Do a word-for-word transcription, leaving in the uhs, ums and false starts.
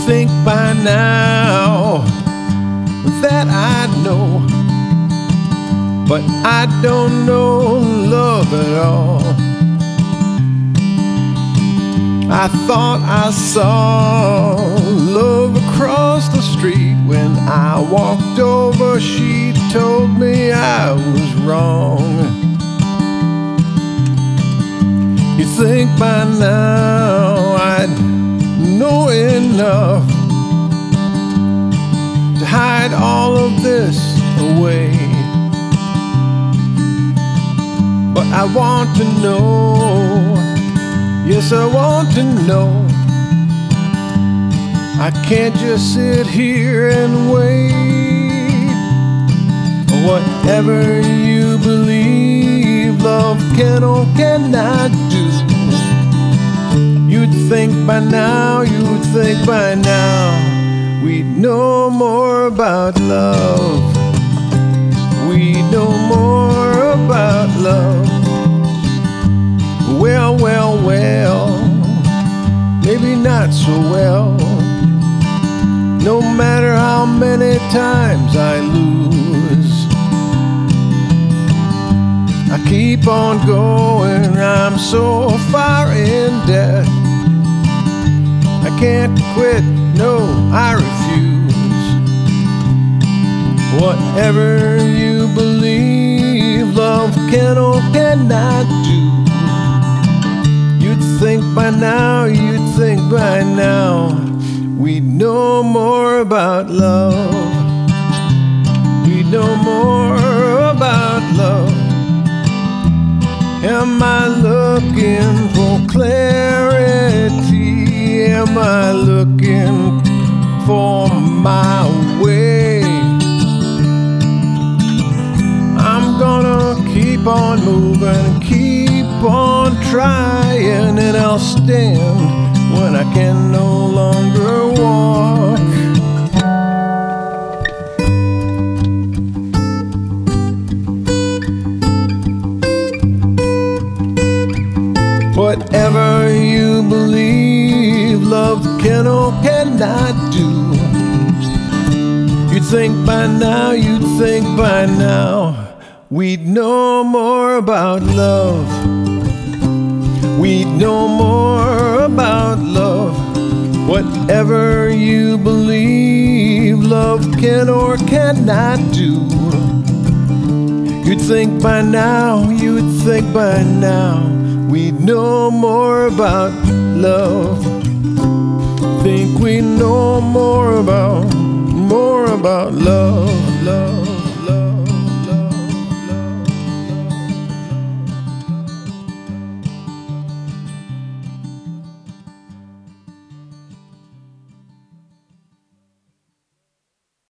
think by now that I know, but I don't know love at all. I thought I saw love across the street. When I walked over, she told me I was wrong. You think by now I'd know enough to hide all of this away, but I want to know, yes, I want to know. I can't just sit here and wait. Whatever you believe love can or cannot do, you'd think by now, you'd think by now we'd know more about love. We know more about love. Well, well, well, maybe not so well. No matter how many times I lose, I keep on going. I'm so far in debt, I can't quit, no, I refuse. Whatever you believe love can or cannot do, you'd think by now, you'd think by now we'd know more about love. We'd know more about love. Am I looking for clarity? Am I looking for my way? I'm gonna keep on moving and keep on trying, and I'll stand when I can no longer walk. Whatever you believe love can or cannot do, you'd think by now, you'd think by now we'd know more about love. We'd know more about love. Whatever you believe love can or cannot do, you'd think by now, you'd think by now we'd know more about love. Think we know more about, more about love, love.